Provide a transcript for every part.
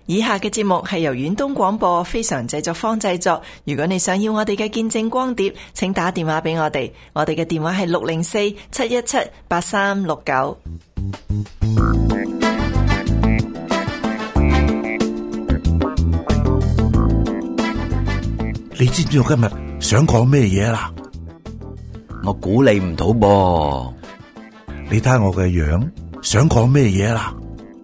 以下嘅節目係由遠東廣播非常製作坊製作。如果你想要我哋嘅見證光碟，請打電話俾我哋。我哋嘅電話係604-717-8369。 你知唔知我今日想講咩嘢啦？ 我估你唔到噃。 你睇下我嘅樣，想講咩嘢啦？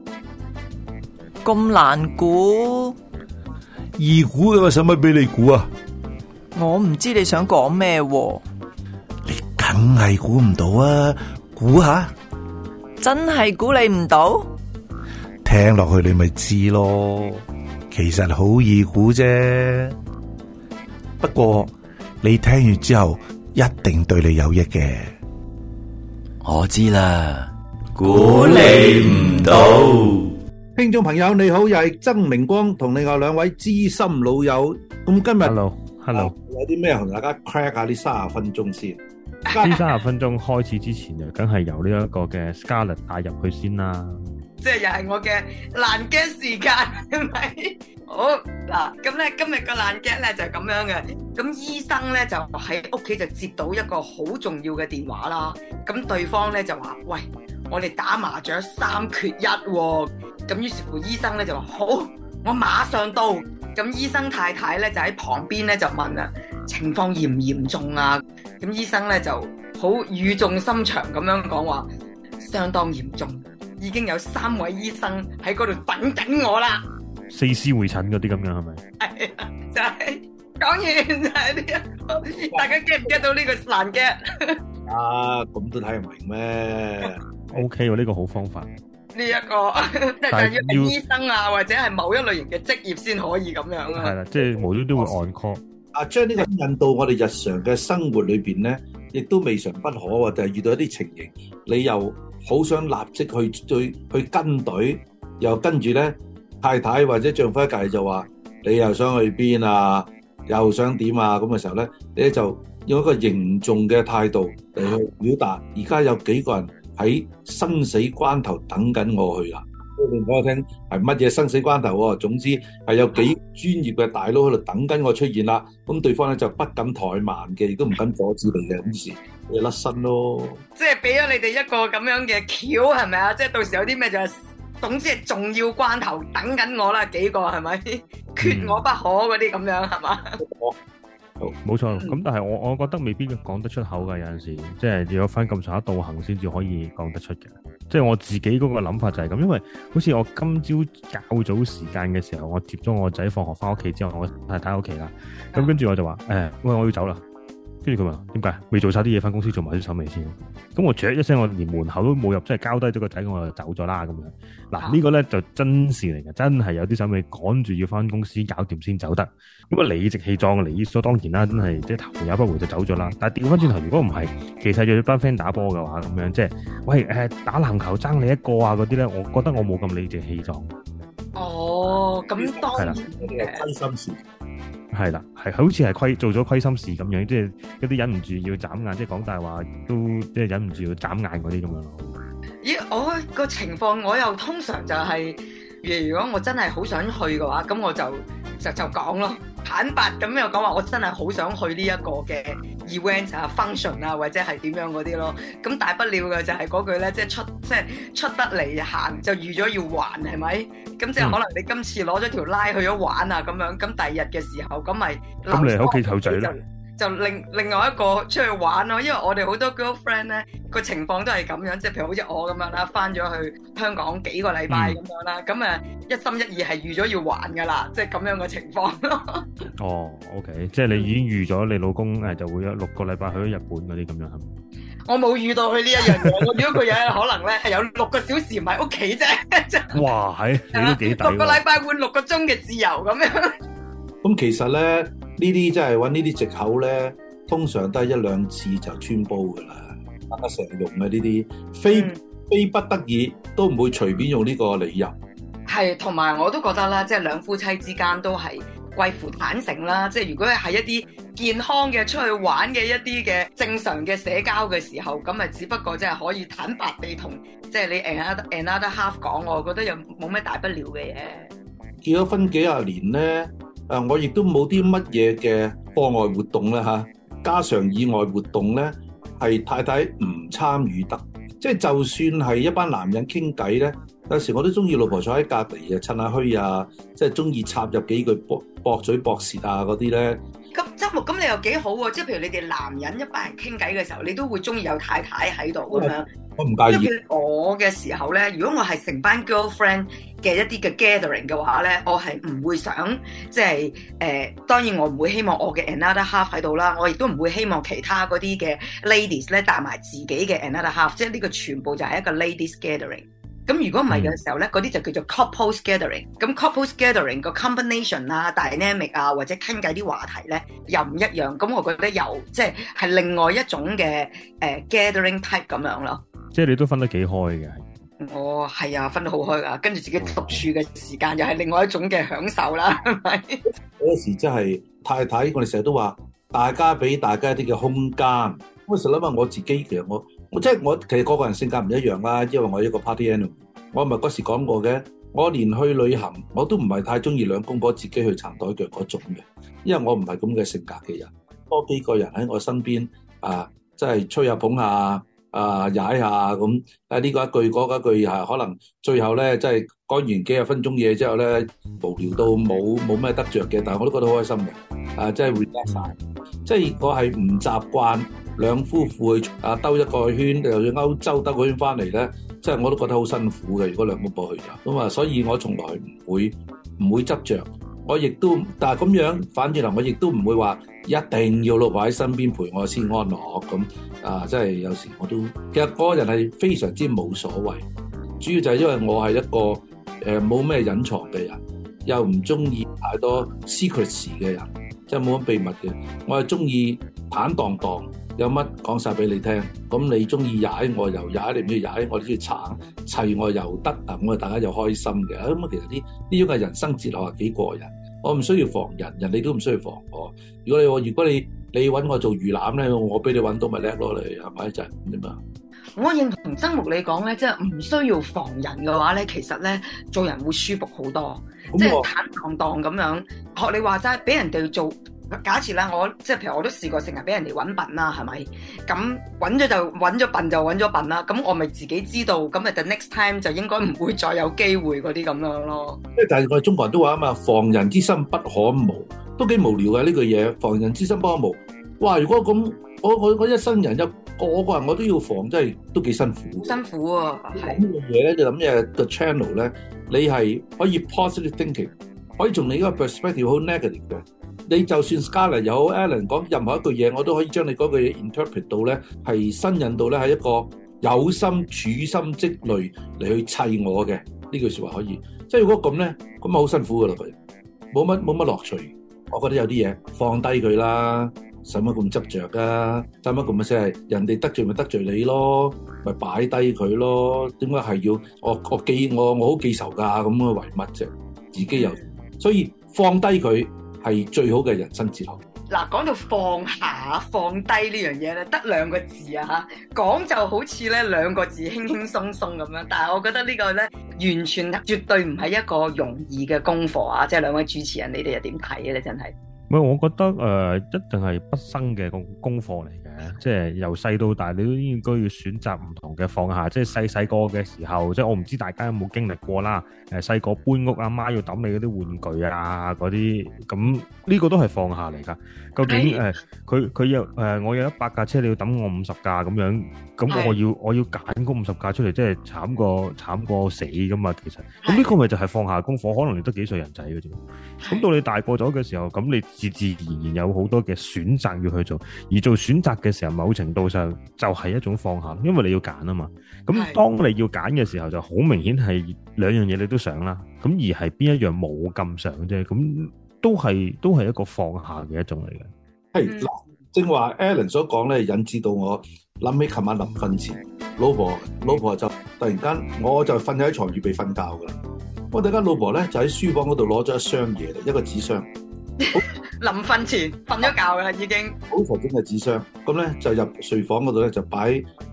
咁難估， 易估嘅，我使乜俾你估啊？ 我唔知你想講咩喎。 你梗係估唔到啊！估下， 真係估你唔到？ 聽落去你咪知咯。其實好易估啫。不過你聽完之後一定對你有益嘅。 我知啦，估你唔到。 聽眾朋友你好，又係曾明光同另外兩位資深老友。咁今日 Hello， 有啲咩同大家 crack 下呢30分鐘先？ 呢30分鐘開始之前就梗係由呢一個嘅 Scarlett 帶入去先啦。 即係又係我嘅爛 gag 時間，係咪？好嗱，咁咧今日個爛 gag 咧就係咁樣嘅。咁醫生咧就喺屋企就接到一個好重要嘅電話啦。咁對方咧就話：喂，我哋打麻雀3缺1喎。咁於是乎醫生咧就話：好，我馬上到。咁醫生太太咧就喺旁邊咧就問啦：情況嚴唔嚴重啊？咁醫生咧就好語重心長咁樣講話：相當嚴重。已經有3位醫生喺嗰度等緊我啦 ，4師會診嗰啲咁樣係咪？ 係啊，就係講完就係呢一個，大家 get 唔 get 到呢個爛 get？ 啊，咁都睇唔明咩 ？OK 喎，呢個好方法。 呢一個但係要係醫生啊，或者係某一類型嘅職業先可以咁樣啊。 係啦，即係無端端會 on call。 將呢個引到我哋日常嘅生活裏邊咧，亦都未嘗不可喎。就係遇到一啲情形，你又好想立即去跟隊，又跟住咧太太或者丈夫一隔籬就話你又想去邊啊，又想點啊，咁嘅時候咧，你就用一個凝重嘅態度嚟去表達。而家有幾個人喺生死關頭等緊我去啦。你講我聽係乜嘢生死關頭喎？總之係有幾專業嘅大佬喺度等緊我出現啦。咁對方咧就不敢怠慢嘅，亦都唔敢阻止你嘅。咁時你甩身咯。即係俾咗你哋一個咁樣嘅橋，係咪啊？即係到時有啲咩就係，總之係重要關頭等緊我啦。幾個係咪缺我不可嗰啲咁樣係嘛？ 冇錯，咁但係我覺得未必講得出口㗎。有陣時即係要有翻咁上下道行先至可以講得出嘅。即係我自己嗰個諗法就係咁，因為好似我今朝較早時間嘅時候，我接咗我仔放學翻屋企之後，我太太屋企啦。咁跟住我就話：喂，我要走啦。跟住佢話：點解？未做晒啲嘢，翻公司做埋啲手尾先。咁我啜一聲，我連門口都冇入，即係交低咗個仔，我就走咗啦。咁樣嗱，呢個咧就真事嚟嘅，真係有啲手尾趕住要翻公司搞掂先走得。咁啊，理直氣壯，理所當然啦，真係即係頭也不回就走咗啦。但係調翻轉頭，如果唔係，其實約咗班 friend 打波嘅話，咁樣即係喂打籃球爭你一個啊嗰啲咧，我覺得我冇咁理直氣壯。 哦，咁當然嘅虧心事。 係啦，係好似係做咗虧心事咁樣，即係一啲忍唔住要眨眼，即係講大話都即係忍唔住要眨眼嗰啲咁樣咯。 咦，我個情況我又通常就係，如果我真係好想去嘅話，咁我就講咯，坦白咁又講話，我真係好想去呢一個嘅 event 啊、function 啊，或者係點樣嗰啲咯。咁大不了嘅就係嗰句咧，即係出得嚟行就預咗要還，係咪？咁即係可能你今次攞咗條拉去咗玩啊咁樣，咁第二日嘅時候咁咪咁你喺屋企湊仔咯。就另外一個出去玩咯，因為我哋好多 girlfriend 咧個情況都係咁樣，即係譬如好似我咁樣啦，翻咗去香港幾個禮拜咁樣啦，咁一心一意係預咗要還噶啦，即係咁樣嘅情況咯。 哦 ，OK， 即係你已經預咗你老公就會有6個禮拜去咗日本嗰啲咁樣係咪？ 我冇預到佢呢一樣嘢，我預咗佢有可能咧係有6個小時唔喺屋企啫。 哇，係你都幾抵喎！6 個禮拜換6個鐘嘅自由咁樣。 咁其實咧，呢啲真係揾呢啲藉口咧，通常都係1-2次就穿煲噶啦，大家成日用嘅呢啲，非不得已都唔會隨便用呢個理由。 係，同埋我都覺得啦，即係兩夫妻之間都係貴乎坦誠啦。即係如果係一啲健康嘅出去玩嘅一啲嘅正常嘅社交嘅時候，咁咪只不過即係可以坦白地同即係你 another half 講，我覺得又冇咩大不了嘅嘢。 結咗婚幾廿年咧，我亦都冇啲乜嘢嘅課外活動咧嚇，家常以外活動咧係太太唔參與得。即係就算係一班男人傾偈咧，有時我都中意老婆坐喺隔離啊，趁下虛啊，即係中意插入幾句駁嘴駁舌啊嗰啲咧。 咁周牧，咁你又幾好喎？即係譬如你哋男人一班人傾偈嘅時候，你都會中意有太太喺度咁樣。 我唔介意。 因為我嘅時候咧，如果我係成班 girlfriend 嘅一啲嘅 gathering 嘅話咧，我係唔會想即係當然我唔會希望我嘅 another half 喺度啦，我亦都唔會希望其他嗰啲嘅 ladies 咧帶埋自己嘅 another half，即係呢個全部就係一個 ladies gathering。咁如果唔係嘅時候咧，嗰啲就叫做 couples gathering。咁 couples gathering 個 combination 啊、dynamic 啊或者傾偈啲話題咧又唔一樣。咁我覺得又即係另外一種嘅gathering type 咁樣咯。 即係你都分得幾開嘅。 我係啊，分得好開啊，跟住自己獨處嘅時間又係另外一種嘅享受啦，係咪？ 嗰時真係太太，我哋成日都話大家俾大家一啲嘅空間。我成日諗下我自己，其實我即係我其實個個人性格唔一樣啦，因為我一個 party animal。我咪嗰時講過嘅，我連去旅行我都唔係太中意兩公婆自己去撐台腳嗰種嘅，因為我唔係咁嘅性格嘅人。多幾個人喺我身邊即係吹下捧下踩下咁，呢個一句嗰一句可能最後咧，即係講完幾十分鐘嘢之後咧，無聊到冇咩得着嘅，但係我都覺得好開心嘅，即係 relax 晒。即係我係唔習慣兩夫婦去兜一個圈，又去歐洲兜個圈翻嚟咧，即係我都覺得好辛苦嘅。如果兩公婆去就咁所以我從來唔會執着。我亦都，但係咁樣反轉頭，我亦都唔會話一定要老婆喺身邊陪我先安樂咁即係有時我都其實個人係非常之冇所謂，主要就係因為我係一個冇咩隱藏嘅人，又唔中意太多 secrecy 嘅人，即係冇乜秘密嘅。我係中意坦蕩蕩，有乜講晒俾你聽。咁你中意踩我又踩，你唔中意踩我都中意撐砌我又得啊！咁大家又開心嘅。咁其實呢種嘅人生哲學係幾過癮。我唔需要防人，人哋都唔需要防我。如果你揾我做魚腩咧，我俾你揾到咪叻咯，你係咪就係咁啫嘛？ 我認同曾牧你講咧，即係唔需要防人嘅話咧，其實咧做人會舒服好多，即係坦蕩蕩咁樣。學你話齋，俾人哋做。假設啦，我即係譬如我都試過成日俾人哋揾笨啦，係咪？咁揾咗就揾咗笨就揾咗笨啦。咁我咪自己知道，咁咪 the next time 就應該唔會再有機會嗰啲咁樣咯。即係但係我哋中國人都話啊嘛，防人之心不可無，都幾無聊嘅呢句嘢。防人之心不可無。哇！如果咁，我一生人個個人我都要防，真係都幾辛苦。 辛苦啊！係呢樣嘢咧，你諗嘢個 channel 咧，你係可以 positive thinking，可以從你嗰個 perspective 好 negative 嘅。你就算 Scarlett 又好 Alan 講任何一句嘢，我都可以將你嗰句嘢 interpret 到咧，係新引到咧係一個有心處心積慮嚟去砌我嘅呢句説話可以。即係如果咁咧，咁啊好辛苦噶啦佢，冇乜樂趣。我覺得有啲嘢放低佢啦，使乜咁執着啊？使乜咁嘅聲？人哋得罪咪得罪你咯，咪擺低佢咯。點解係要我好記仇㗎？咁啊為乜啫？自己又所以放低佢。係最好嘅人生哲學。 嗱，講到放下放低呢樣嘢咧，得兩個字啊嚇，講就好似咧兩個字輕輕鬆鬆咁樣，但係我覺得呢個咧完全絕對唔係一個容易嘅功課啊！即係兩位主持人，你哋又點睇咧？真係。 唔係，我覺得一定係畢生嘅功課嚟嘅，即係由細到大，你都應該要選擇唔同嘅放下。即係細個嘅時候，即係我唔知大家有冇經歷過啦。細個搬屋，阿媽要揼你嗰啲玩具啊，嗰啲咁呢個都係放下嚟㗎。究竟佢有我有100架車，你要揼我50架咁樣，咁我要揀嗰50架出嚟，即係慘過死㗎嘛。其實咁呢個咪就係放下功課，可能你得幾歲人仔嘅啫。咁到你大個咗嘅時候，咁你自然有好多嘅選擇要去做，而做選擇嘅時候，某程度上就係一種放下，因為你要揀啊嘛。咁當你要揀嘅時候，就好明顯係兩樣嘢你都想啦。咁而係邊一樣冇咁想啫？咁都係一個放下嘅一種嚟嘅。 係嗱，正話 Alan 所講咧，引致到我諗起琴晚臨瞓前，老婆就突然間，我就瞓喺床預備瞓覺噶啦。我突然間老婆咧就喺書房嗰度攞咗一箱嘢嚟，一個紙箱。 臨瞓前瞓咗覺啦，已經。 好財經嘅紙箱，咁咧就入睡房嗰度咧就擺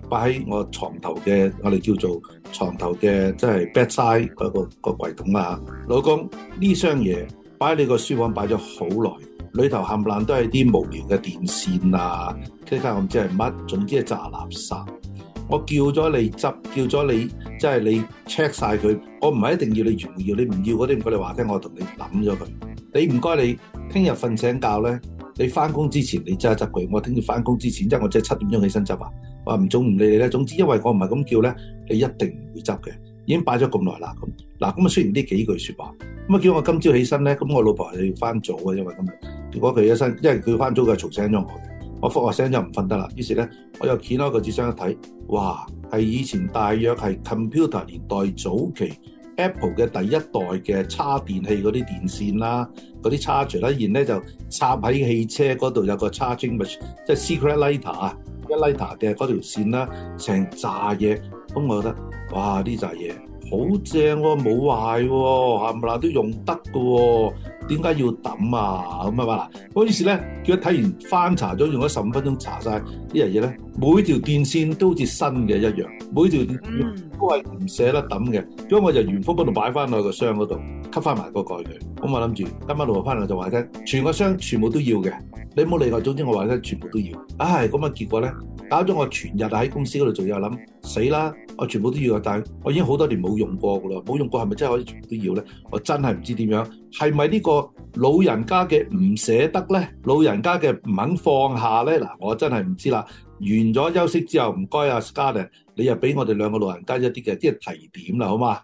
擺喺我床頭嘅，我哋叫做床頭嘅，即係 bedside 嗰個櫃桶啦。老公，呢箱嘢擺喺你個書房擺咗好耐，裏頭冚唪唥都係啲無聊嘅電線啊，其他我唔知係乜，總之係炸垃圾。我叫咗你執，叫咗你即係你 check 晒佢。我唔係一定要你全部要，你唔要嗰啲唔該你話聽，我同你抌咗佢。你唔該你聽日瞓醒覺咧，你翻工之前你執一執佢。我聽日翻工之前，即係我即係7點鐘起身執啊。我話唔總唔理你咧，總之因為我唔係咁叫咧，你一定唔會執嘅。已經擺咗咁耐啦，咁嗱咁啊，雖然呢幾句説話，咁啊叫我今朝起身咧，咁我老婆係要翻早嘅，因為今日結果佢一身，因為佢翻早佢嘈醒咗我嘅，我復話聲就唔瞓得啦。於是咧，我又掀開個紙箱一睇，哇，係以前大約係 computer 年代早期 Apple 嘅第一代嘅叉電器嗰啲電線啦，嗰啲 charger 啦，然咧就插喺汽車嗰度有個 charging machine，即係 secret lighter 啊，一 lighter 嘅嗰條線啦，成扎嘢，咁我覺得哇呢扎嘢好正喎，冇壞喎，冚唪唥都用得嘅喎，點解要抌啊？咁啊嘛嗱，嗰於是咧，叫佢睇完翻查咗，用咗15分鐘查晒呢樣嘢咧，每條電線都好似新嘅一樣，每條電線都係唔捨得抌嘅，咁我就原封不動擺翻落個箱嗰度，吸翻埋個蓋佢。咁我諗住今晚老婆翻嚟就話聽，全個箱全部都要嘅，你冇理我，總之我話聽全部都要。唉，咁啊結果咧，搞咗我全日喺公司嗰度做嘢，諗死啦！我全部都要，但係我已經好多年冇用過噶啦，冇用過係咪真係可以全部都要咧？我真係唔知點樣，係咪呢個老人家嘅唔捨得咧？老人家嘅唔肯放下咧？嗱，我真係唔知啦。完咗休息之後，唔該啊 Scarlett， 你又俾我哋兩個老人家一啲嘅提點啦，好嘛？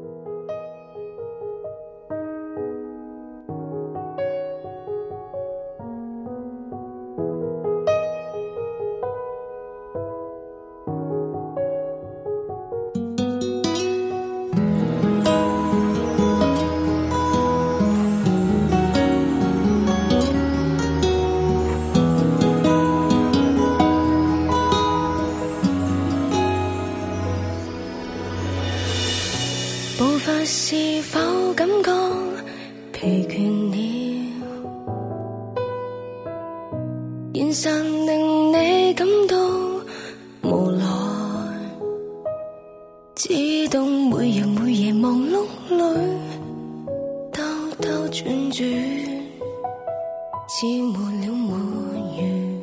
是否感覺疲倦了？現實令你感到無奈，知道每日每夜忙碌裏兜兜轉轉，似沒了沒完。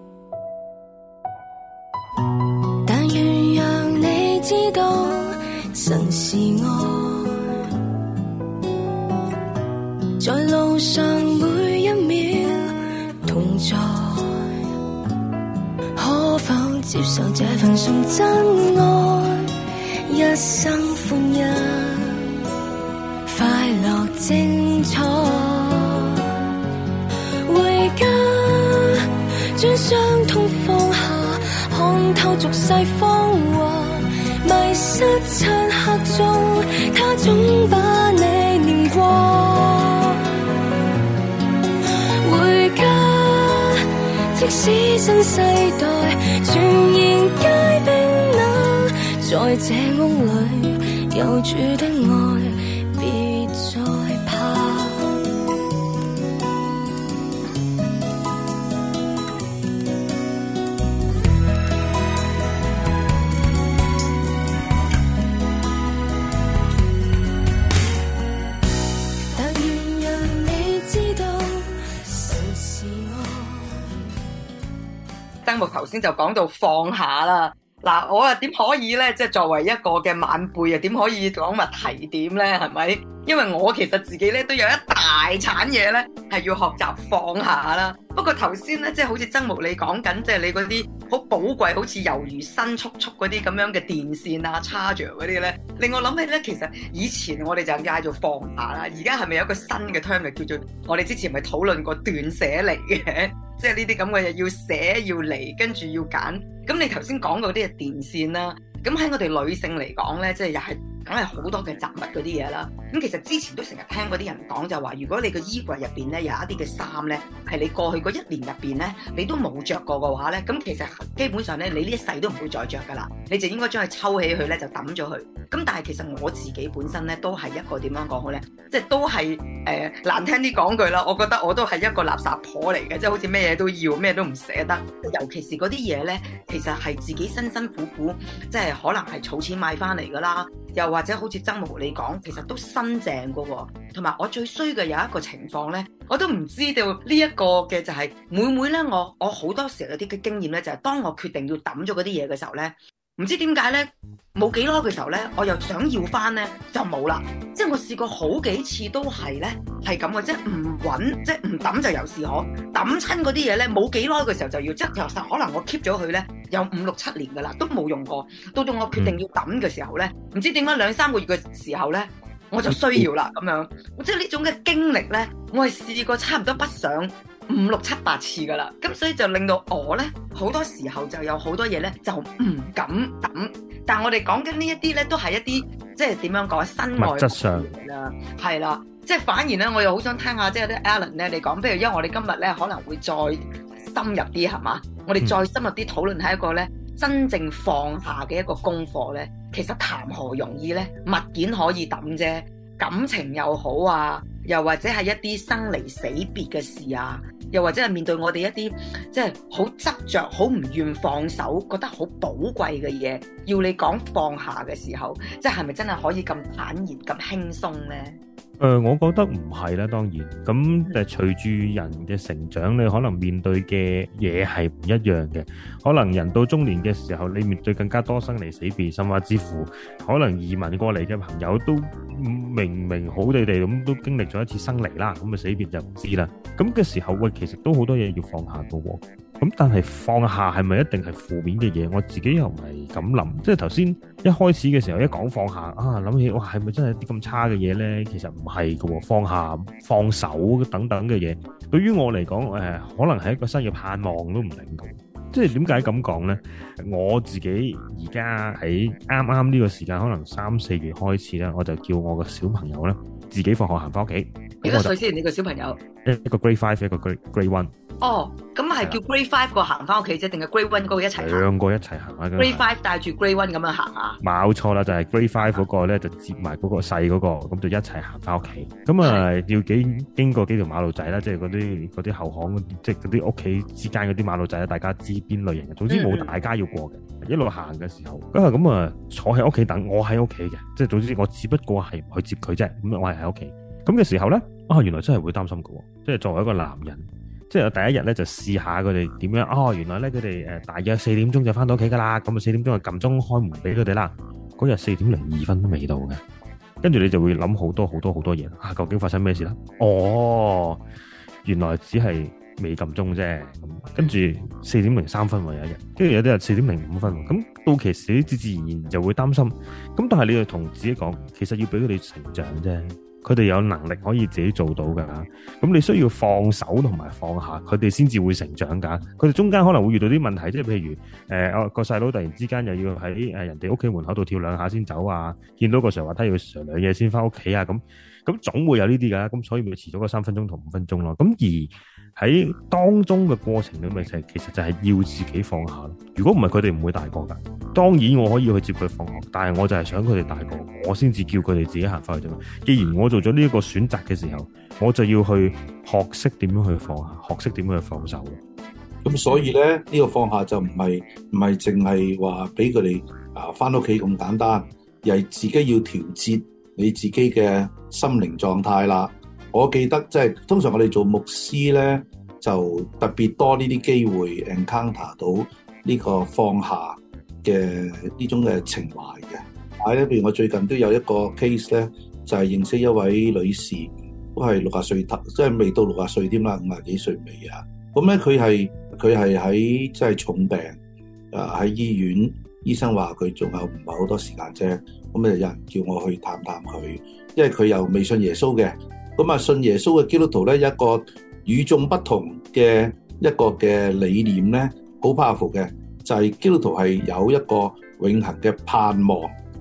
但願讓你知道，神是愛。在路上每一秒同在，可否接受這份純真愛？一生歡欣，快樂精彩。回家將傷痛放下，看透俗世芳華，迷失漆黑中，他總把你念掛。即使新世代全然皆冰冷，在這屋裏有主的愛，別再怕。但願讓你知道，神是愛。 曾木頭先就講到放下啦，嗱我啊點可以咧？即係作為一個嘅晚輩啊，點可以講話提點咧？係咪？因為我其實自己咧都有一大鏟嘢咧，係要學習放下啦。不過頭先咧，即係好似曾木你講緊，即係你嗰啲好寶貴，好似猶如新簇簇嗰啲咁樣嘅電線啊、charger 嗰啲咧，令我諗起咧，其實以前我哋就嗌做放下啦，而家係咪有一個新嘅 term 叫做我哋之前咪討論過斷捨離嘅？即係呢啲咁嘅嘢要捨要離，跟住要揀。咁你頭先講嗰啲係電線啦，咁喺我哋女性嚟講咧，即係又係梗係好多嘅雜物嗰啲嘢啦。咁其實之前都成日聽嗰啲人講就話，如果你個衣櫃入邊咧有一啲嘅衫咧，係你過去嗰1年入邊咧你都冇着過嘅話咧，咁其實基本上咧你呢一世都唔會再着噶啦，你就應該將佢抽起佢咧就抌咗佢。咁但係其實我自己本身咧都係一個點樣講好咧，即係都係難聽啲講句啦，我覺得我都係一個垃圾婆嚟嘅，即係好似咩嘢都要，咩都唔捨得。尤其是嗰啲嘢咧，其實係自己辛辛苦苦，即係可能係儲錢買翻嚟噶啦，又或者好似曾毛你講，其實都新淨噶喎。同埋我最衰嘅有一個情況咧，我都唔知道呢一個嘅就係每咧我好多時有啲嘅經驗咧，就係當我決定要抌咗嗰啲嘢嘅時候咧，唔知點解咧，冇幾耐嘅時候咧，我又想要翻咧就冇啦。即係我試過好幾次都係咧係咁嘅，即係唔揾，即係唔抌就有事可抌親嗰啲嘢咧，冇幾耐嘅時候就要，即係其實可能我 keep 咗佢咧有5、6、7年噶啦，都冇用過。到我決定要抌嘅時候咧，唔知點解2、3個月嘅時候咧，我就需要啦咁樣。即係呢種嘅經歷咧，我係試過差唔多不上5、6、7、8次噶啦，咁所以就令到我咧好多時候就有好多嘢咧就唔敢抌。但係我哋講緊呢一啲咧，都係一啲即係點樣講身外物質上啦，係啦，即係反而咧，我又好想聽下即係啲 Alan 咧，你講，譬如因為我哋今日咧可能會再深入啲係嘛，我哋再深入啲討論係一個咧真正放下嘅一個功課咧，其實談何容易咧？物件可以抌啫，感情又好啊，又或者係一啲生離死別嘅事啊。又或者係面對我哋一啲即係好執着、好唔願放手、覺得好寶貴嘅嘢，要你講放下嘅時候，即係咪真係可以咁坦然、咁輕鬆咧？ 我覺得唔係啦，當然咁隨住人嘅成長，你可能面對嘅嘢係唔一樣嘅。可能人到中年嘅時候，你面對更加多生離死別，甚至乎可能移民過嚟嘅朋友都明好地咁都經歷咗一次生離啦，咁死別就唔知啦。咁嘅時候，喂，其實都好多嘢要放下㗎喎。咁但係放下係咪一定係負面嘅嘢？我自己又唔係咁諗。即係頭先一開始嘅時候一講放下啊，諗起哇係咪真係啲咁差嘅嘢咧？其實唔係㗎喎，放下放手等等嘅嘢，對於我嚟講可能係一個新嘅盼望都唔定㗎。即係點解咁講咧？我自己而家喺啱呢個時間，可能3、4月開始咧，我就叫我個小朋友咧自己放學行翻屋企。 幾多歲先？你個小朋友？ 一個 Grade 5，一個 Grade 1。 哦，咁係叫 Grade 5個行翻屋企啫，定係 Grade 1嗰個一齊行？ 兩個一齊行啊 ！Grade 5帶住 Grade 1咁樣行啊？ 冇錯啦，就係 Grade 5嗰個咧就接埋嗰個細嗰個，咁就一齊行翻屋企。咁啊，要經過幾條馬路仔啦，即係嗰啲後巷，即係嗰啲屋企之間嗰啲馬路仔，大家知邊類型嘅。總之冇大家要過嘅，一路行嘅時候，咁啊坐喺屋企等，我喺屋企嘅，即係總之我只不過係去接佢啫，咁我係喺屋企。咁嘅時候咧，原來真係會擔心㗎喎，即係作為一個男人。即係我第一日咧就試下佢哋點樣，原來咧佢哋大約4點鐘就翻到屋企噶啦，咁啊4點鐘就撳鐘開門俾佢哋啦。嗰日4點02分都未到嘅，跟住你就會諗好多嘢，究竟發生咩事啦？原來只係未撳鐘啫。咁跟住4點03分有一日，跟住有啲人4點05分，咁到期時自然就會擔心。咁但係你要同自己講，其實要俾佢哋成長啫。佢哋有能力可以自己做到㗎，咁你需要放手同埋放下，佢哋先至會成長㗎。佢哋中間可能會遇到啲問題，即係譬如個細佬突然之間又要喺人哋屋企門口度跳2下先走啊，見到個上滑梯要上2嘢先翻屋企啊，咁總會有呢啲㗎，咁所以咪遲咗個3分鐘同5分鐘咯。咁而喺當中嘅過程裏面，其實就係要自己放下咯。如果唔係，佢哋唔會大個㗎。當然我可以去接佢放學，但係我就係想佢哋大個，我先至叫佢哋自己行翻去啫嘛。既然我做咗呢一個選擇嘅時候，我就要去學識點樣去放下，學識點樣去放手。 咁所以咧，呢個放下就唔係淨係話俾佢哋翻屋企咁簡單，而係自己要調節你自己嘅心靈狀態啦。我記得即係通常我哋做牧師咧，就特別多呢啲機會 encounter 到呢個放下嘅呢種嘅情懷嘅。譬如我最近都有一個 case 咧，就係認識一位女士，都係60歲頭，即係未到60歲添啦，50幾歲尾啊。咁咧佢係喺即係重病喺醫院，醫生話佢仲有唔係好多時間啫。咁有人叫我去探佢，因為佢又未信耶穌嘅。咁啊，信耶穌嘅基督徒咧，一個與眾不同嘅一個嘅理念咧，好 powerful 嘅，就係基督徒係有一個永恆嘅盼望，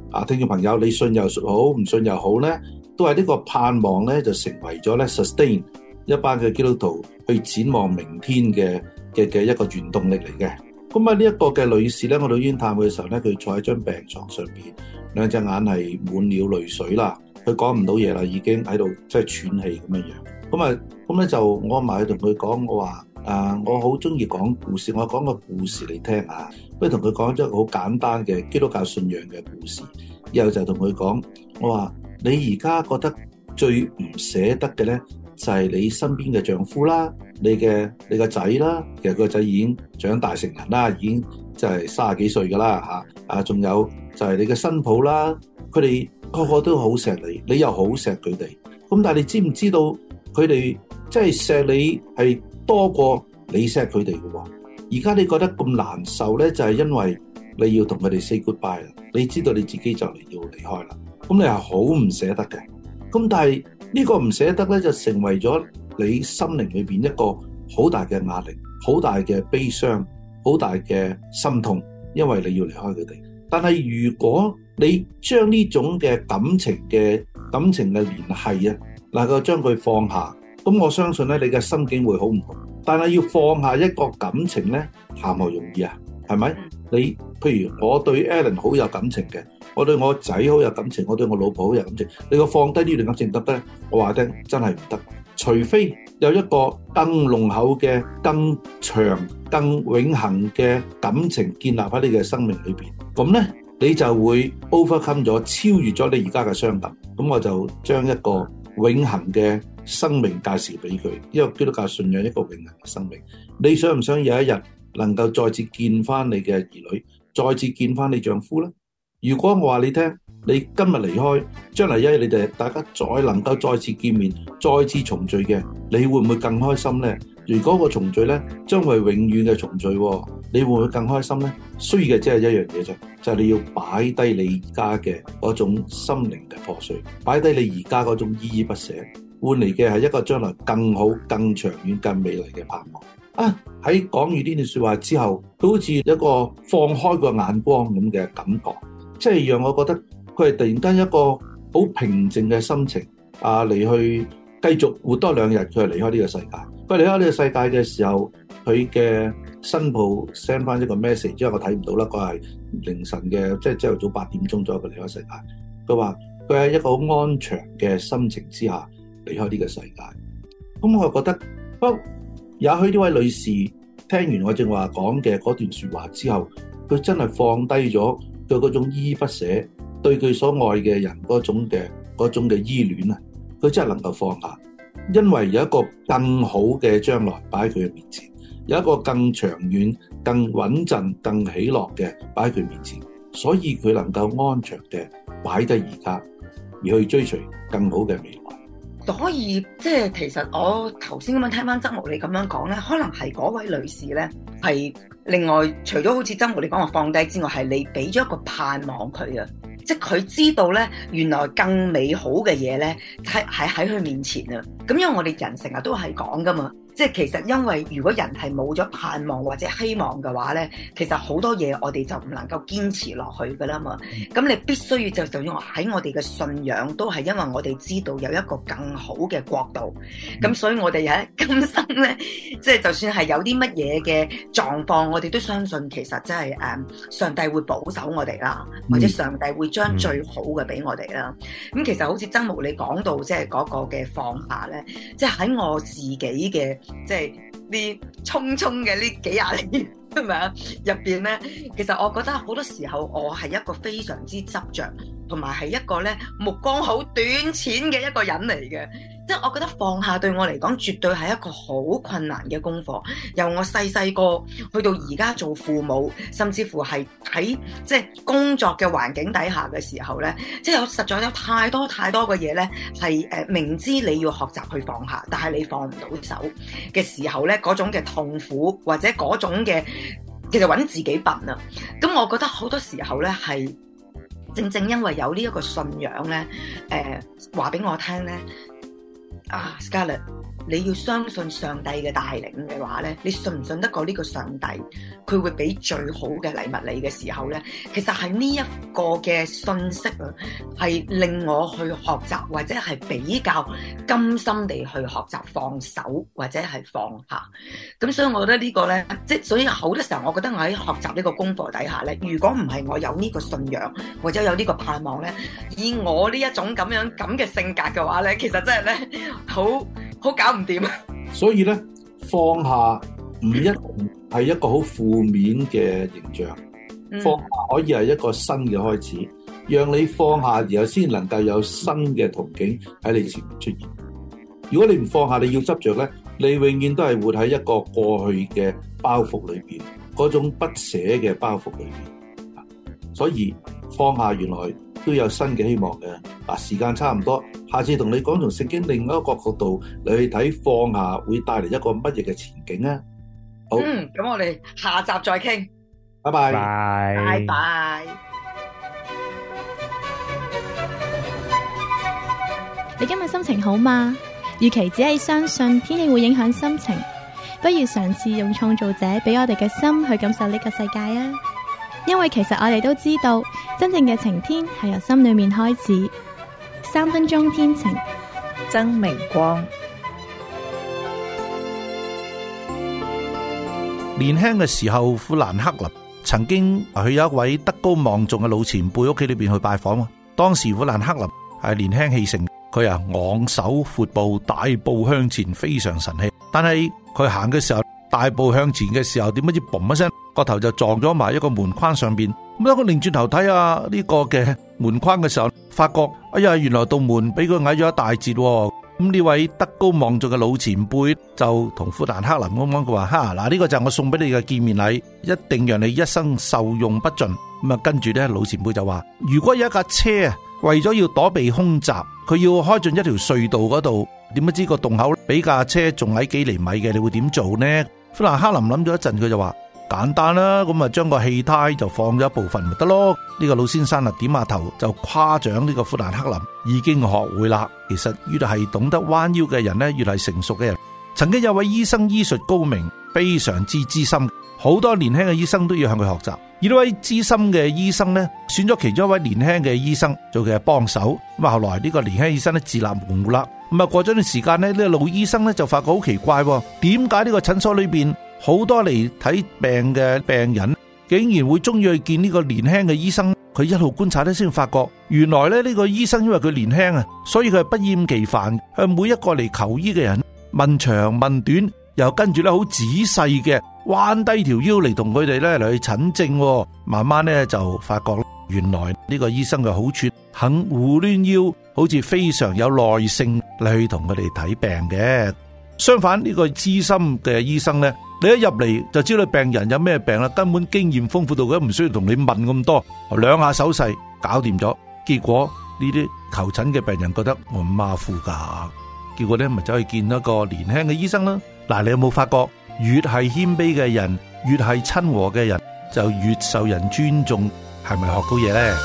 聽眾朋友，你信又好，唔信又好咧，都係呢個盼望咧，就成為咗咧 sustain 一班嘅基督徒去展望明天嘅一個原動力嚟嘅。咁啊，呢一個嘅女士咧，我到醫院探佢嘅時候咧，佢坐喺張病床上邊，兩隻眼係滿了淚水啦，佢講唔到嘢啦，已經喺度即係喘氣咁樣樣。咁咧就我埋去同佢講，我話我好中意講故事，我講個故事你聽下。不如同佢講咗一個好簡單嘅基督教信仰嘅故事，然後就同佢講，我話你而家覺得最唔捨得嘅咧，就係你身邊嘅丈夫啦，你個仔啦，其實個仔已經長大成人啦，已經即係30幾歲噶啦嚇，仲有就係你嘅新抱啦，佢哋個個都好錫你，你又好錫佢哋，咁但係你知唔知道佢哋即係錫你係多過你錫佢哋嘅喎？而家你覺得咁難受咧，就係因為你要同佢哋 say goodbye 啦，你知道你自己就嚟要離開啦，咁你係好唔捨得嘅。咁但係呢個唔捨得咧，就成為咗你心靈裏邊一個好大嘅壓力，好大嘅悲傷，好大嘅心痛，因為你要離開佢哋。但係如果你將呢種嘅感情嘅聯繫啊，能夠將佢放下，咁我相信咧，你嘅心境會好唔同。但係要放下一個感情咧，談何容易啊？係咪？你譬如我對 Alan 好有感情嘅，我對我仔好有感情，我對我老婆好有感情，你個放低呢段感情得唔得？我話聽真係唔得，除非有一個更濃厚嘅、更長、更永恆嘅感情建立喺你嘅生命裏邊，咁咧你就會 overcome 咗，超越咗你而家嘅傷感。咁我就將一個永恆嘅生命介紹俾佢，因為基督教信仰一個永恆嘅生命。你想唔想有一日能夠再次見翻你嘅兒女，再次見翻你丈夫咧？如果我話你聽，你今日離開，將來一日你哋大家再能夠再次見面，再次重聚嘅，你會唔會更開心咧？如果個重聚咧，將會永遠嘅重聚，你會唔會更開心咧？需要嘅只係一樣嘢啫，就係你要擺低你而家嘅嗰種心靈嘅破碎，擺低你而家嗰種依依不捨，換嚟嘅係一個將來更好、更長遠、更美麗嘅盼望。喺講完呢段說話之後，都好似一個放開個眼光咁嘅感覺，即係讓我覺得佢係突然間一個好平靜嘅心情嚟去繼續活多2日，佢係離開呢個世界。佢離開呢個世界嘅時候，佢嘅新抱 send 翻一個 message， 之後我睇唔到啦，佢係凌晨嘅，即係朝頭早8點鐘左右佢離開世界。佢話佢喺一個好安詳嘅心情之下離開呢個世界。咁我覺得，也許呢位女士聽完我正話講嘅嗰段說話之後，佢真係放低咗佢嗰種依依不捨，對佢所愛嘅人嗰種嘅依戀啊，佢真係能夠放下，因為有一個更好嘅將來擺喺佢嘅面前，有一個更長遠、更穩陣、更喜樂嘅擺喺佢面前，所以佢能夠安詳嘅擺低而家，而去追隨更好嘅未來。 所以即係其實我頭先咁樣聽翻曾牧你咁樣講咧，可能係嗰位女士咧係另外除咗好似曾牧你講話放低之外，係你俾咗一個盼望佢啊，即係佢知道咧原來更美好嘅嘢咧係喺佢面前啊。咁因為我哋人成日都係講噶嘛。即係其實因為如果人係冇咗盼望或者希望嘅話咧，其實好多嘢我哋就唔能夠堅持落去噶啦嘛。咁你必須要就算喺我哋嘅信仰都係因為我哋知道有一個更好嘅國度，咁所以我哋喺今生咧，即係就算係有啲乜嘢嘅狀況，我哋都相信其實真係上帝會保守我哋啦，或者上帝會將最好嘅俾我哋啦。咁其實好似曾牧你講到即係嗰個嘅放下咧，即係喺我自己嘅。即係呢匆匆嘅呢幾廿年係咪啊？入邊咧，其實我覺得好多時候我係一個非常之執着，同埋係一個咧目光好短淺嘅一個人嚟嘅。即係我覺得放下對我嚟講，絕對係一個好困難嘅功課。由我細個去到而家做父母，甚至乎係喺即係工作嘅環境底下嘅時候咧，即係實在有太多嘅嘢咧，係明知你要學習去放下，但係你放唔到手嘅時候咧，嗰種嘅痛苦或者嗰種嘅其實揾自己笨啊。咁我覺得好多時候咧係正因為有呢一個信仰咧，話俾我聽咧。Scarlett， 你要相信上帝嘅帶領嘅話咧，你信唔信得過呢個上帝？佢會俾最好嘅禮物你嘅時候咧，其實係呢一個嘅信息啊，係令我去學習或者係比較甘心地去學習放手或者係放下。咁所以我覺得呢個咧，即係所以好多時候，我覺得我喺學習呢個功課底下咧，如果唔係我有呢個信仰或者有呢個盼望咧，以我呢一種咁嘅性格嘅話咧，其實真係咧好搞唔掂啊！ 所以咧，放下唔一定係一個好負面嘅形象，放下可以係一個新嘅開始，讓你放下，然後先能夠有新嘅途徑喺你前面出現。如果你唔放下，你要執着咧，你永遠都係活喺一個過去嘅包袱裏邊，嗰種不捨嘅包袱裏邊。所以放下原來都有新嘅希望嘅。嗱，時間差唔多，下次同你講從聖經另一個角度你去睇放下會帶嚟一個乜嘢嘅前景啊！好， 咁我哋下集再傾， 拜拜， 拜拜。 你今日心情好嗎？與其只係相信天氣會影響心情，不如嘗試用創造者俾我哋嘅心去感受呢個世界啊！因為其實我哋都知道，真正嘅晴天係由心裏面開始。3分鐘天晴， 曾明光。 年輕嘅時候，富蘭克林曾經去有一位德高望重嘅老前輩屋企裏邊去拜訪。當時富蘭克林係年輕氣盛，佢昂首闊步大步向前，非常神氣。但係佢行嘅時候，大步向前嘅時候，點不知嘣一聲，個頭就撞咗埋一個門框上邊。咁當佢擰轉頭睇下呢個嘅門框嘅時候，發覺哎呀，原來道門俾佢矮咗一大截。咁呢位德高望重嘅老前輩就同富蘭克林咁講，佢話：哈，嗱，呢個就係我送俾你嘅見面禮，一定讓你一生受用不盡。咁啊，跟住咧，老前輩就話：如果有一架車啊，為咗要躲避空襲，佢要開進一條隧道嗰度，點不知個洞口比架車仲矮幾厘米嘅，你會點做呢？富蘭克林諗咗一陣，佢就話：簡單啦，咁啊將個氣胎就放咗一部分咪得咯。呢個老先生啊點下頭就誇獎呢個富蘭克林已經學會啦。其實越係懂得彎腰嘅人呢，越係成熟嘅人。曾經有位醫生醫術高明，非常之資深，好多年輕嘅醫生都要向佢學習。而呢位資深嘅醫生呢，選咗其中一位年輕嘅醫生做佢嘅幫手。咁啊後來呢個年輕醫生呢自立門戶啦。咁啊過咗段時間呢，呢個老醫生呢就發覺好奇怪，點解呢個診所裏邊好多嚟睇病嘅病人竟然會中意去見呢個年輕嘅醫生？佢一路觀察咧，先發覺原來咧呢個醫生因為佢年輕啊，所以佢係不厭其煩向每一個嚟求醫嘅人問長問短，又跟住咧好仔細嘅彎低條腰嚟同佢哋咧嚟去診症。慢慢咧就發覺原來呢個醫生嘅好處，肯胡攣腰，好似非常有耐性嚟去同佢哋睇病嘅。相反呢個資深嘅醫生咧，你一入嚟就知道病人有咩病啦，根本經驗豐富到佢唔需要同你問咁多，兩下手勢搞掂咗。結果呢啲求診嘅病人覺得我唔馬虎噶，結果咧咪走去見一個年輕嘅醫生啦。嗱，你有冇發覺越係謙卑嘅人，越係親和嘅人，就越受人尊重？係咪學到嘢咧？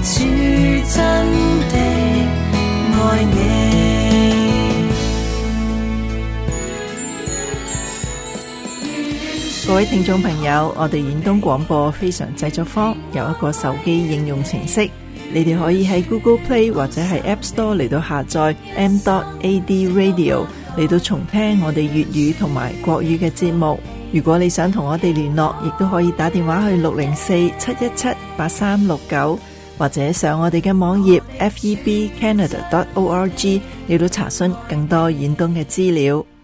主真的愛你。 各位聽眾朋友，我哋遠東廣播非常製作坊有一個手機應用程式，你哋可以喺 Google Play 或者係 App Store 嚟到下載 m.ad radio 嚟到重聽我哋粵語同埋國語嘅節目。如果你想同我哋聯絡，亦都可以打電話去604-717-8369，或者上我哋嘅網頁 febcanada.org 嚟到查詢更多遠東嘅資料。